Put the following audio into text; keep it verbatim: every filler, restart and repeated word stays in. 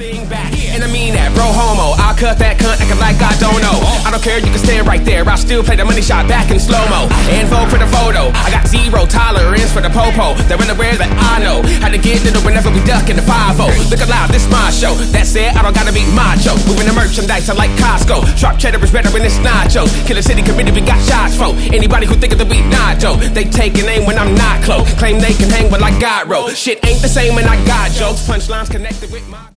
thing back. And I mean that, bro homo. I'll cut that cunt acting like I don't know. I don't care, you can stand right there. I'll still play the money shot back in slow-mo. And vote for the photo. I got zero tolerance for the popo. They're unaware that I know how to get little whenever we duck in the five oh. Look alive, this my show. That said, I don't gotta be macho. Moving the merchandise, I like Costco. Sharp cheddar is better when it's nachos. Killer City committed, we got shots for anybody who think that we not Joe. They taking aim when I'm not close. Claim they can hang, but I got roll. Shit ain't the same when I got jokes. Punchlines connected with my